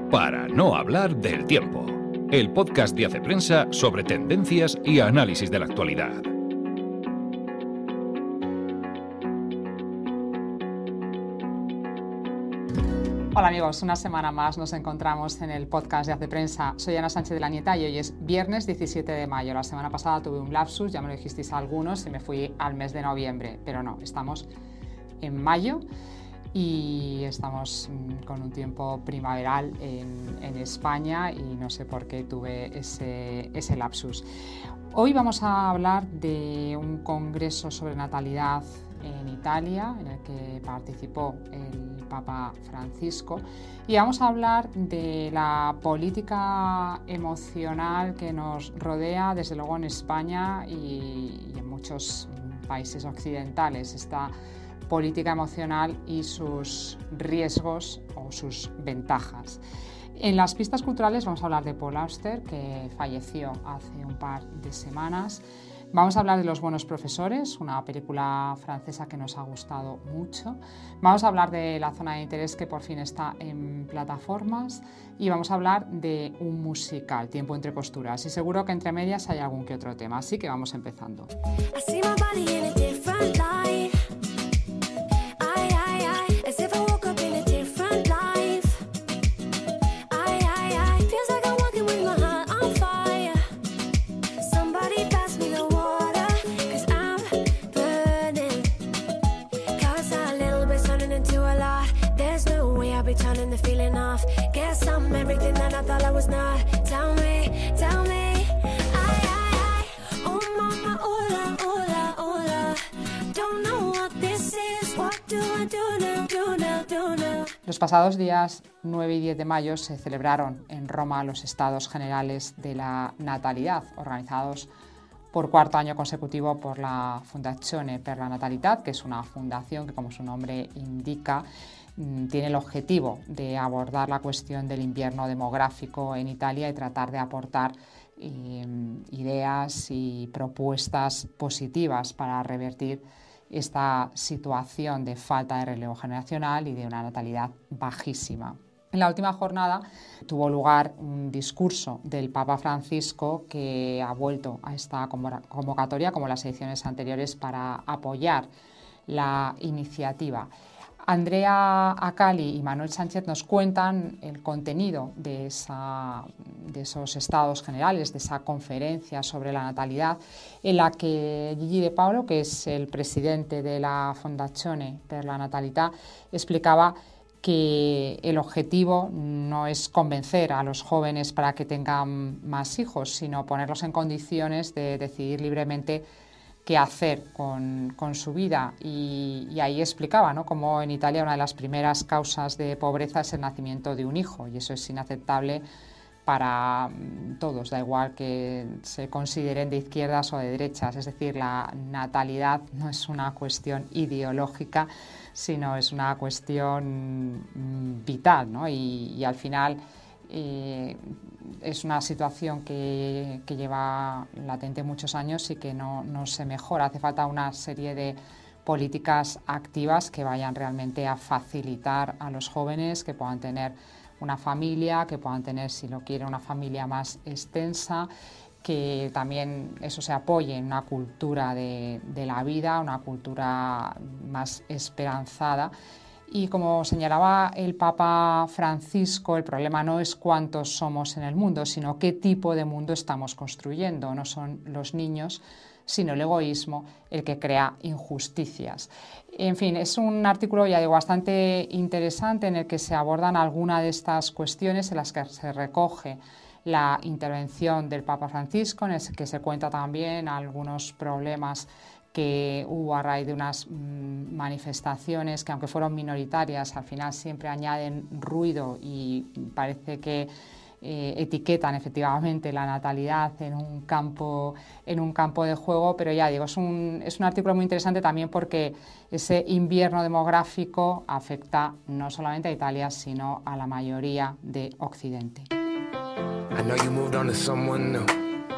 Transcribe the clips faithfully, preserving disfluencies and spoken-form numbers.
Para no hablar del tiempo, el podcast de Hace Prensa sobre tendencias y análisis de la actualidad. Hola amigos, una semana más nos encontramos en el podcast de Hace Prensa. Soy Ana Sánchez de la Nieta y hoy es viernes diecisiete de mayo. La semana pasada tuve un lapsus, ya me lo dijisteis a algunos, y me fui al mes de noviembre. Pero no, estamos en mayo y estamos con un tiempo primaveral en, en España y no sé por qué tuve ese, ese lapsus. Hoy vamos a hablar de un congreso sobre natalidad en Italia, en el que participó el Papa Francisco, y vamos a hablar de la política emocional que nos rodea, desde luego en España y, y en muchos países occidentales, esta política emocional y sus riesgos o sus ventajas. En las pistas culturales vamos a hablar de Paul Auster, que falleció hace un par de semanas. Vamos a hablar de Los buenos profesores, una película francesa que nos ha gustado mucho. Vamos a hablar de La zona de interés, que por fin está en plataformas. Y vamos a hablar de un musical, Tiempo entre costuras. Y seguro que entre medias hay algún que otro tema, así que vamos empezando. Los pasados días nueve y diez de mayo se celebraron en Roma los Estados Generales de la Natalidad, organizados por cuarto año consecutivo por la Fondazione per la Natalità, que es una fundación que, como su nombre indica, tiene el objetivo de abordar la cuestión del invierno demográfico en Italia y tratar de aportar eh, ideas y propuestas positivas para revertir esta situación de falta de relevo generacional y de una natalidad bajísima. En la última jornada tuvo lugar un discurso del Papa Francisco que ha vuelto a esta convocatoria, como las ediciones anteriores, para apoyar la iniciativa. Andrea Acali y Manuel Sánchez nos cuentan el contenido de, esa, de esos estados generales, de esa conferencia sobre la natalidad, en la que Gigi De Paolo, que es el presidente de la Fondazione per la Natalità, explicaba que el objetivo no es convencer a los jóvenes para que tengan más hijos, sino ponerlos en condiciones de decidir libremente qué hacer con, con su vida. Y, y ahí explicaba, ¿no?, cómo en Italia una de las primeras causas de pobreza es el nacimiento de un hijo, y eso es inaceptable para todos, da igual que se consideren de izquierdas o de derechas. Es decir, la natalidad no es una cuestión ideológica, sino es una cuestión vital, ¿no? y, y al final eh, es una situación que, que lleva latente muchos años y que no, no se mejora. Hace falta una serie de políticas activas que vayan realmente a facilitar a los jóvenes que puedan tener una familia, que puedan tener, si lo quieren, una familia más extensa, que también eso se apoye en una cultura de, de la vida, una cultura más esperanzada. Y como señalaba el Papa Francisco, el problema no es cuántos somos en el mundo, sino qué tipo de mundo estamos construyendo. No son los niños, sino el egoísmo el que crea injusticias. En fin, es un artículo, ya digo, bastante interesante, en el que se abordan algunas de estas cuestiones, en las que se recoge la intervención del Papa Francisco, en el que se cuenta también algunos problemas que hubo a raíz de unas mmm, manifestaciones que, aunque fueron minoritarias, al final siempre añaden ruido y parece que eh, etiquetan efectivamente la natalidad en un campo, en un campo de juego. Pero ya digo, es un, es un artículo muy interesante también porque ese invierno demográfico afecta no solamente a Italia, sino a la mayoría de Occidente. I know you moved on to someone new.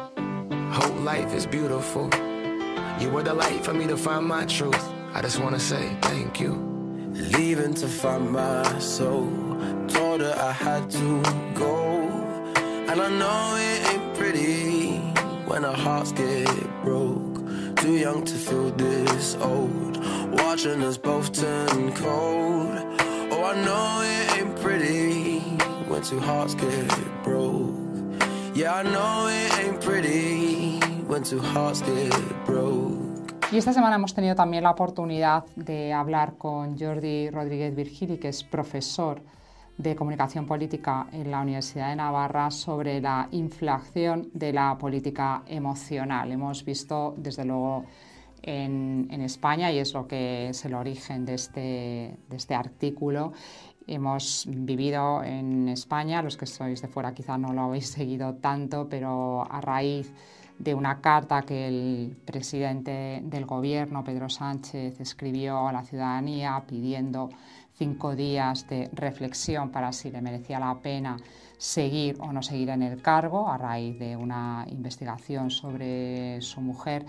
Whole life is beautiful. You were the light for me to find my truth. I just wanna say thank you. leaving to find my soul. Told her I had to go, and I know it ain't pretty when our hearts get broke. Too young to feel this old, watching us both turn cold. Oh, I know it ain't pretty when two hearts get broke. Yeah, I know it ain't pretty when two hearts get broke. Y esta semana hemos tenido también la oportunidad de hablar con Jordi Rodríguez Virgili, que es profesor de Comunicación Política en la Universidad de Navarra, sobre la inflación de la política emocional. Hemos visto, desde luego, en, en España, y es lo que es el origen de este, de este artículo, hemos vivido en España, los que sois de fuera quizá no lo habéis seguido tanto, pero a raíz de una carta que el presidente del gobierno, Pedro Sánchez, escribió a la ciudadanía pidiendo cinco días de reflexión para si le merecía la pena seguir o no seguir en el cargo, a raíz de una investigación sobre su mujer,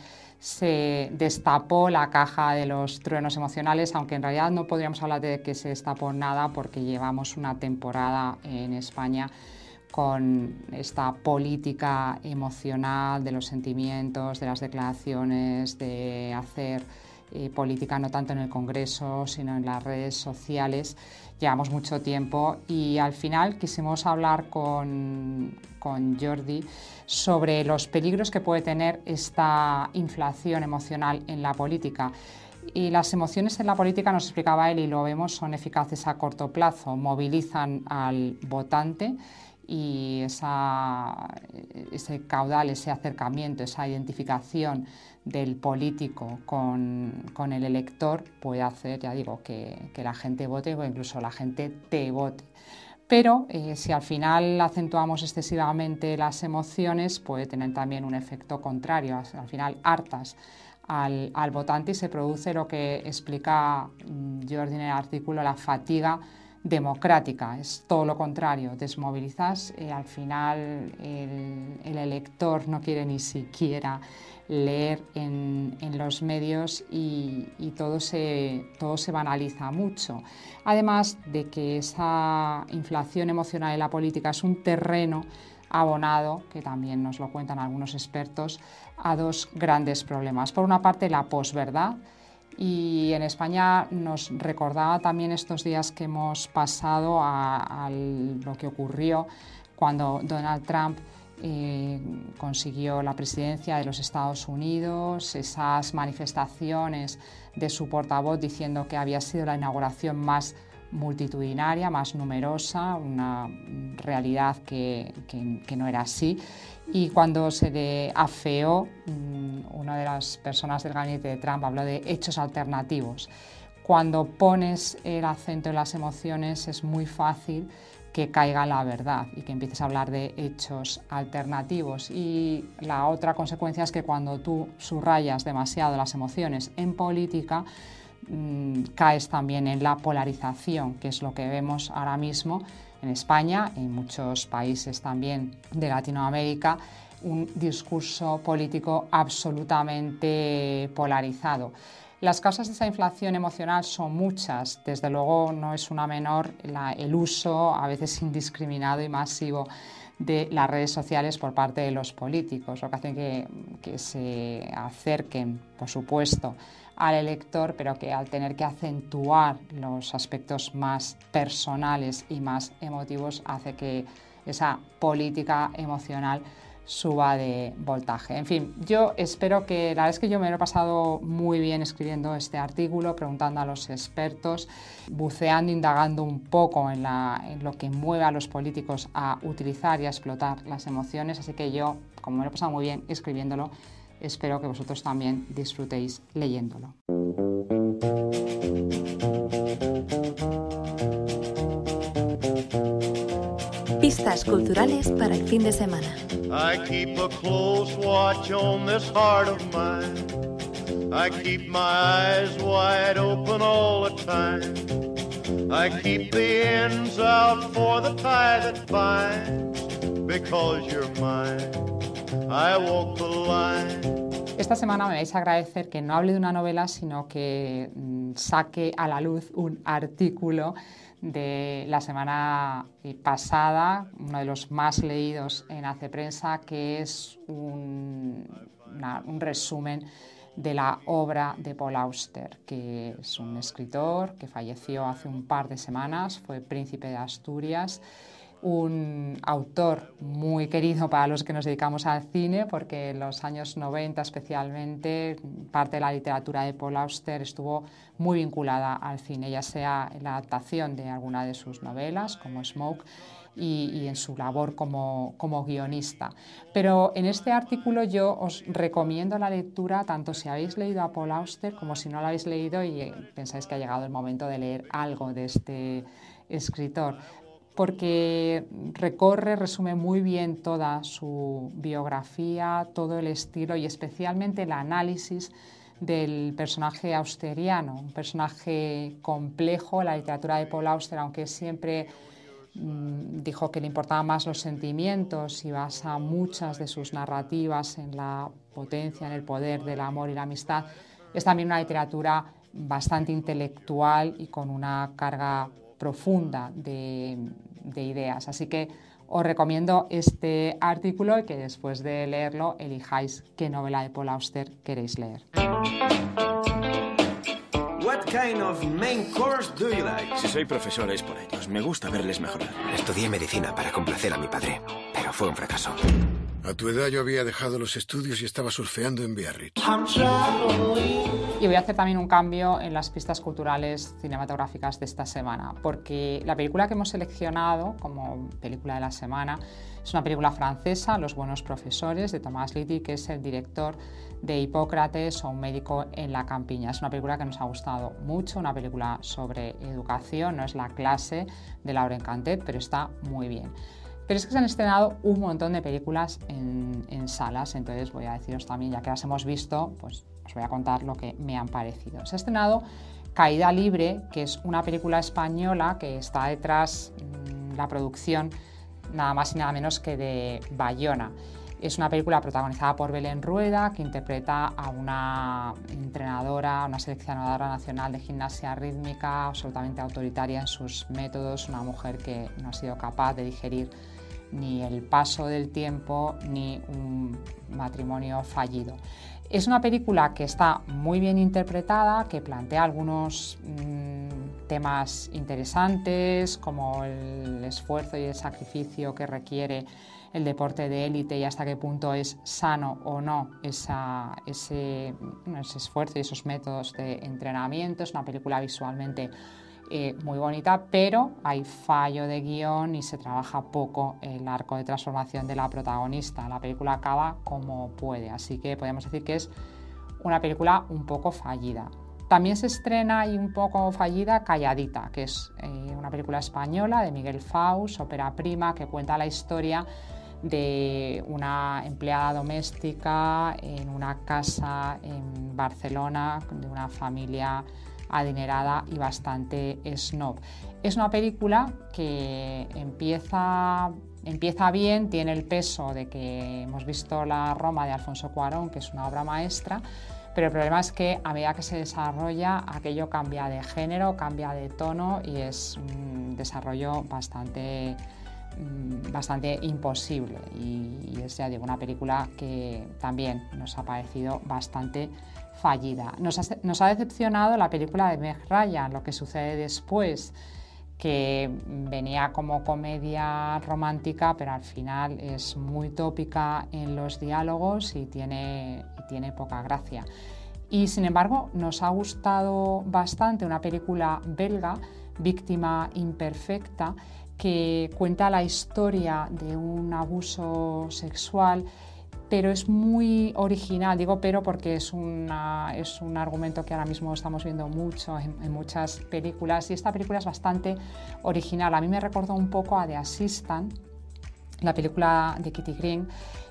se destapó la caja de los truenos emocionales, aunque en realidad no podríamos hablar de que se destapó nada, porque llevamos una temporada en España con esta política emocional de los sentimientos, de las declaraciones, de hacer eh, política no tanto en el Congreso, sino en las redes sociales. Llevamos mucho tiempo y al final quisimos hablar con, con Jordi sobre los peligros que puede tener esta inflación emocional en la política. Y las emociones en la política, nos explicaba él, y lo vemos, son eficaces a corto plazo, movilizan al votante, y esa, ese caudal, ese acercamiento, esa identificación del político con, con el elector puede hacer, ya digo, que, que la gente vote o incluso la gente te vote. Pero eh, si al final acentuamos excesivamente las emociones, puede tener también un efecto contrario. Al final hartas al, al votante y se produce lo que explica Jordi en el artículo, la fatiga democrática. Es todo lo contrario, desmovilizas, eh, al final el, el elector no quiere ni siquiera leer en, en los medios y, y todo, se, todo se banaliza mucho. Además de que esa inflación emocional en la política es un terreno abonado, que también nos lo cuentan algunos expertos, a dos grandes problemas. Por una parte, la posverdad. Y en España nos recordaba también estos días que hemos pasado a, a lo que ocurrió cuando Donald Trump eh, consiguió la presidencia de los Estados Unidos, esas manifestaciones de su portavoz diciendo que había sido la inauguración más multitudinaria, más numerosa, una realidad que, que, que no era así. Y cuando se le afeó, una de las personas del gabinete de Trump habló de hechos alternativos. Cuando pones el acento en las emociones es muy fácil que caiga la verdad y que empieces a hablar de hechos alternativos. Y la otra consecuencia es que cuando tú subrayas demasiado las emociones en política, mmm, caes también en la polarización, que es lo que vemos ahora mismo en España, en muchos países también de Latinoamérica, un discurso político absolutamente polarizado. Las causas de esa inflación emocional son muchas, desde luego no es una menor la, el uso a veces indiscriminado y masivo de las redes sociales por parte de los políticos, lo que hace que, que se acerquen, por supuesto, al elector, pero que al tener que acentuar los aspectos más personales y más emotivos hace que esa política emocional suba de voltaje. En fin, yo espero que, la verdad es que yo me lo he pasado muy bien escribiendo este artículo, preguntando a los expertos, buceando, indagando un poco en, la, en lo que mueve a los políticos a utilizar y a explotar las emociones, así que yo, como me lo he pasado muy bien escribiéndolo, espero que vosotros también disfrutéis leyéndolo. Pistas culturales para el fin de semana. I keep a close watch on this heart of mine. I keep my eyes wide open all the time. I keep the ends out for the tie that binds. Because you're mine, I walk the line. Esta semana me vais a agradecer que no hable de una novela, sino que mmm, saque a la luz un artículo de la semana pasada, uno de los más leídos en Hace Prensa, que es un, una, un resumen de la obra de Paul Auster, que es un escritor que falleció hace un par de semanas, fue príncipe de Asturias, un autor muy querido para los que nos dedicamos al cine, porque en los años noventa especialmente parte de la literatura de Paul Auster estuvo muy vinculada al cine, ya sea en la adaptación de alguna de sus novelas, como Smoke, y, y en su labor como, como guionista. Pero en este artículo yo os recomiendo la lectura, tanto si habéis leído a Paul Auster como si no lo habéis leído y pensáis que ha llegado el momento de leer algo de este escritor, porque recorre, resume muy bien toda su biografía, todo el estilo y especialmente el análisis del personaje austeriano, un personaje complejo. La literatura de Paul Auster, aunque siempre mmm, dijo que le importaban más los sentimientos y basa muchas de sus narrativas en la potencia, en el poder del amor y la amistad, es también una literatura bastante intelectual y con una carga profunda de, de ideas. Así que os recomiendo este artículo y que después de leerlo elijáis qué novela de Paul Auster queréis leer. What kind of main course do you like? Si soy profesor es por ellos. Me gusta verles mejorar. Estudié medicina para complacer a mi padre, pero fue un fracaso. A tu edad yo había dejado los estudios y estaba surfeando en Biarritz. Y voy a hacer también un cambio en las pistas culturales cinematográficas de esta semana, porque la película que hemos seleccionado como película de la semana es una película francesa, Los buenos profesores, de Thomas Litti, que es el director de Hipócrates o Un médico en la campiña. Es una película que nos ha gustado mucho, una película sobre educación, no es la clase de Laurent Cantet, pero está muy bien. Pero es que se han estrenado un montón de películas en, en salas, entonces voy a deciros también, ya que las hemos visto, pues os voy a contar lo que me han parecido. Se ha estrenado Caída Libre, que es una película española que está detrás mmm, la producción nada más y nada menos que de Bayona. Es una película protagonizada por Belén Rueda, que interpreta a una entrenadora, una seleccionadora nacional de gimnasia rítmica, absolutamente autoritaria en sus métodos, una mujer que no ha sido capaz de digerir ni el paso del tiempo ni un matrimonio fallido. Es una película que está muy bien interpretada, que plantea algunos mmm, temas interesantes, como el esfuerzo y el sacrificio que requiere el deporte de élite y hasta qué punto es sano o no esa, ese, ese esfuerzo y esos métodos de entrenamiento. Es una película visualmente Eh, muy bonita, pero hay fallo de guión y se trabaja poco el arco de transformación de la protagonista. La película acaba como puede, así que podemos decir que es una película un poco fallida. También se estrena y un poco fallida Calladita, que es eh, una película española de Miguel Faus, ópera prima, que cuenta la historia de una empleada doméstica en una casa en Barcelona, de una familia adinerada y bastante snob. Es una película que empieza, empieza bien, tiene el peso de que hemos visto la Roma de Alfonso Cuarón, que es una obra maestra, pero el problema es que a medida que se desarrolla aquello cambia de género, cambia de tono y es un desarrollo bastante, bastante imposible y, y es, ya digo, una película que también nos ha parecido bastante fallida. Nos ha, nos ha decepcionado la película de Meg Ryan, Lo que sucede después, que venía como comedia romántica, pero al final es muy tópica en los diálogos y tiene, y tiene poca gracia. Y sin embargo, nos ha gustado bastante una película belga, Víctima imperfecta, que cuenta la historia de un abuso sexual, pero es muy original, digo pero porque es, una, es un argumento que ahora mismo estamos viendo mucho en, en muchas películas y esta película es bastante original. A mí me recordó un poco a The Assistant, la película de Kitty Green,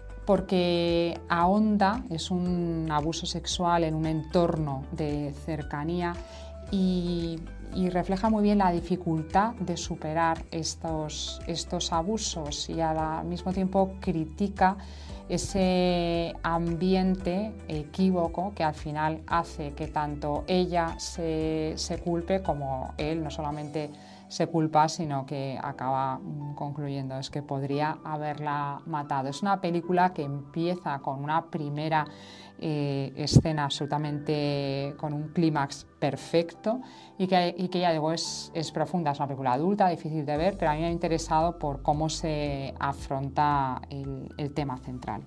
porque ahonda, es un abuso sexual en un entorno de cercanía y y refleja muy bien la dificultad de superar estos, estos abusos y al mismo tiempo critica ese ambiente equívoco que al final hace que tanto ella se, se culpe como él no solamente se culpa, sino que acaba concluyendo es que podría haberla matado. Es una película que empieza con una primera eh, escena absolutamente con un clímax perfecto y que, y que ya digo es, es profunda, es una película adulta, difícil de ver, pero a mí me ha interesado por cómo se afronta el, el tema central.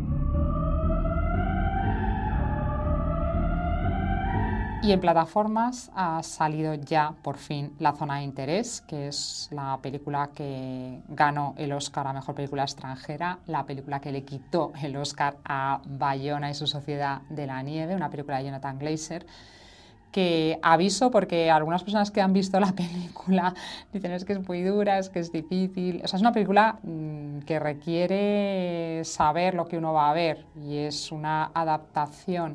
Y en plataformas ha salido ya por fin La Zona de Interés, que es la película que ganó el Oscar a Mejor Película Extranjera, la película que le quitó el Oscar a Bayona y su Sociedad de la Nieve, una película de Jonathan Glazer, que aviso porque algunas personas que han visto la película dicen es que es muy dura, es que es difícil. O sea, es una película mmm, que requiere saber lo que uno va a ver y es una adaptación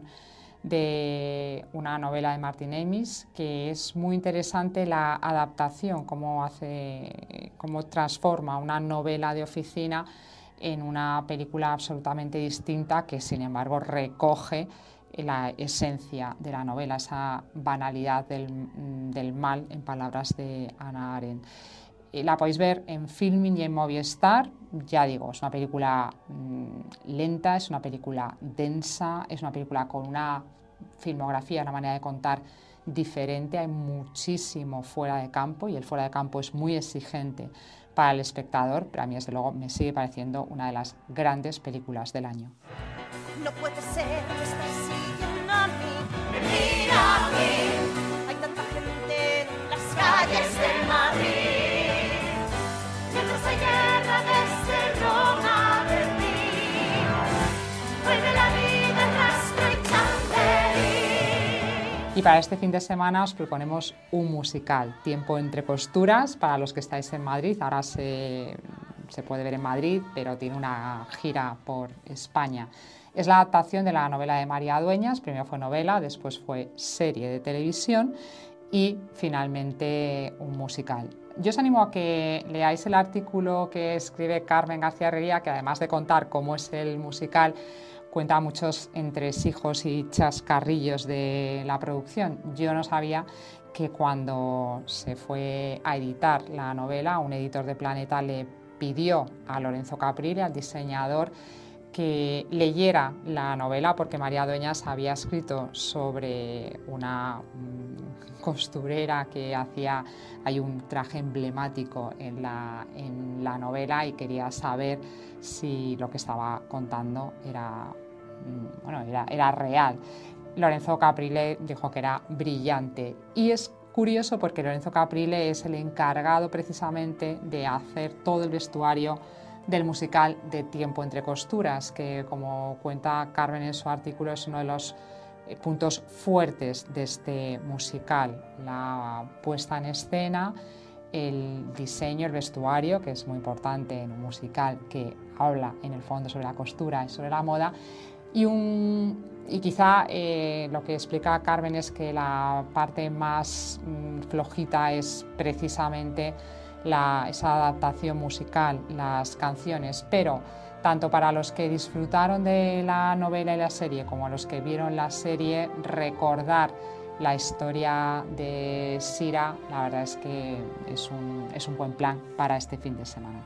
de una novela de Martin Amis, que es muy interesante la adaptación, cómo hace, cómo transforma una novela de oficina en una película absolutamente distinta que sin embargo recoge la esencia de la novela, esa banalidad del, del mal, en palabras de Hannah Arendt. La podéis ver en Filmin y en Movistar. Ya digo, es una película mmm, lenta, es una película densa, es una película con una filmografía, una manera de contar diferente. Hay muchísimo fuera de campo y el fuera de campo es muy exigente para el espectador, pero a mí desde luego me sigue pareciendo una de las grandes películas del año. No puede ser que estés siguiendo a mí, mira a mí. Hay tanta gente en las calles de Madrid, mientras hay guerra desde Roma a Berlín, vuelve la vida en rastro y Chamberí. Y para este fin de semana os proponemos un musical, Tiempo entre costuras, para los que estáis en Madrid. Ahora se, se puede ver en Madrid, pero tiene una gira por España. Es la adaptación de la novela de María Dueñas, primero fue novela, después fue serie de televisión y finalmente un musical. Yo os animo a que leáis el artículo que escribe Carmen García Herrería, que además de contar cómo es el musical, cuenta muchos entresijos y chascarrillos de la producción. Yo no sabía que cuando se fue a editar la novela, un editor de Planeta le pidió a Lorenzo Caprile, al diseñador, que leyera la novela porque María Dueñas había escrito sobre una mmm, costurera que hacía, hay un traje emblemático en la, en la novela y quería saber si lo que estaba contando era, mmm, bueno, era, era real. Lorenzo Caprile dijo que era brillante y es curioso porque Lorenzo Caprile es el encargado precisamente de hacer todo el vestuario del musical de Tiempo entre costuras, que como cuenta Carmen en su artículo es uno de los puntos fuertes de este musical, la puesta en escena, el diseño, el vestuario, que es muy importante en un musical que habla en el fondo sobre la costura y sobre la moda, y, un, y quizá eh, lo que explica Carmen es que la parte más mmm, flojita es precisamente La, esa adaptación musical, las canciones, pero tanto para los que disfrutaron de la novela y la serie como a los que vieron la serie, recordar la historia de Sira, la verdad es que es un, es un buen plan para este fin de semana.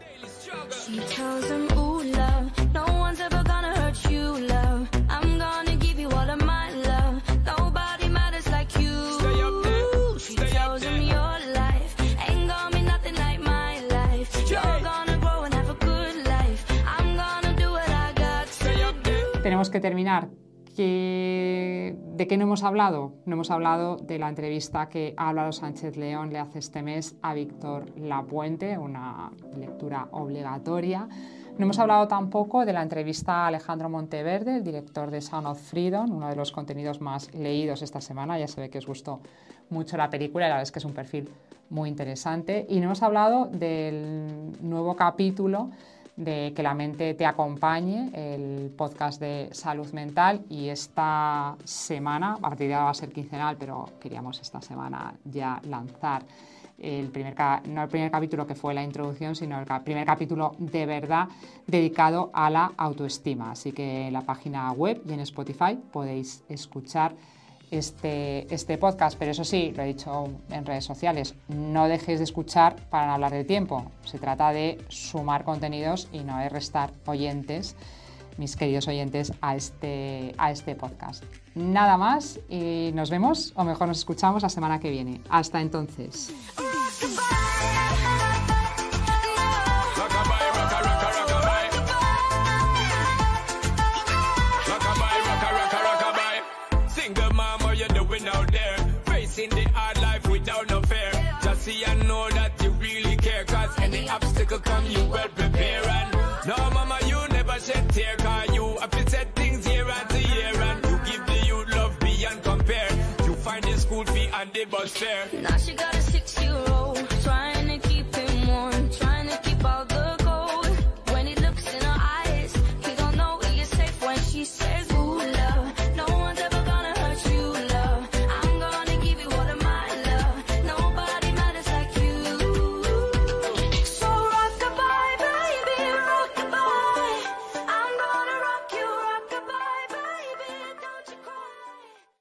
Tenemos que terminar. ¿Qué, ¿De qué no hemos hablado? No hemos hablado de la entrevista que Álvaro Sánchez León le hace este mes a Víctor Lapuente, una lectura obligatoria. No hemos hablado tampoco de la entrevista a Alejandro Monteverde, el director de Sound of Freedom, uno de los contenidos más leídos esta semana. Ya se ve que os gustó mucho la película y la verdad es que es un perfil muy interesante. Y no hemos hablado del nuevo capítulo de Que la mente te acompañe, el podcast de salud mental, y esta semana, a partir de ahora va a ser quincenal, pero queríamos esta semana ya lanzar el primer, no el primer capítulo que fue la introducción, sino el primer capítulo de verdad dedicado a la autoestima. Así que en la página web y en Spotify podéis escuchar Este, este podcast, pero eso sí, lo he dicho en redes sociales, no dejéis de escuchar para no hablar del tiempo. Se trata de sumar contenidos y no de restar oyentes, mis queridos oyentes, a este, a este podcast. Nada más y nos vemos, o mejor nos escuchamos la semana que viene. Hasta entonces. In the hard life without no fear, just see and know that you really care, cause any obstacle come you well prepare. And no mama, you never shed tear, cause you have to set things year after year, and you give the youth love beyond compare. You find the school fee and the bus fare. Now she got a six-year-old